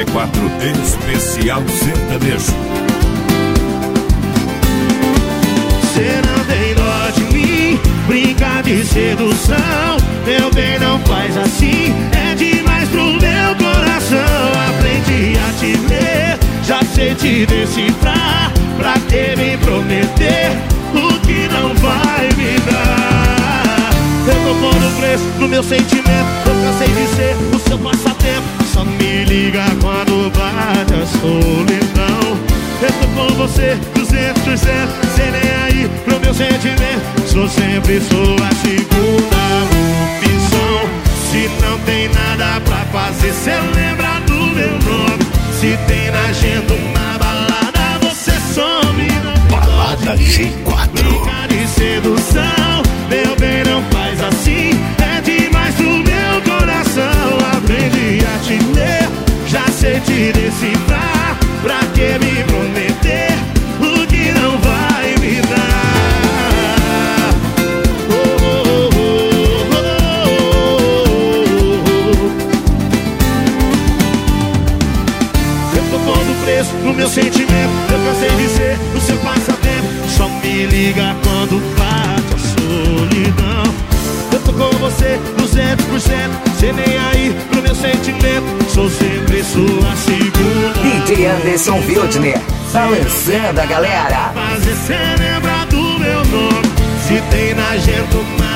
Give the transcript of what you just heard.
G4 Especial Sertanejo. Cê não tem dó de mim, brinca de sedução. Meu bem, não faz assim, é demais pro meu coração. Aprendi a te ler, já sei te decifrar. Pra que me prometer o que não vai me dar? Eu tô pondo preço no meu sentimento, eu cansei de ser o seu passatempo. Só me liga quando bate a solidão. Eu tô com você 200%, sem nem aí pro meu sentimento. Sou sempre sua segunda opção. Se não tem nada pra fazer, cê lembra do meu nome. Se tem na agenda uma balada, você some. Balada G4. Brinca de sedução, meu bem, não faz assim, é demais pro meu coração. Aprendi a te ler, já sei te decifrar. Pra que me prometer o que não vai me dar? Eu tô pondo preço no meu sentimento, eu cansei de ser o seu passatempo. Só me liga quando bate a solidão. Eu tô com você 200%, cê nem aí pro meu sentimento. Sou sempre sua segunda. DJ Anderson Wildner, balançando a galera. Fazer cê lembra do meu nome. Se tem na agenda uma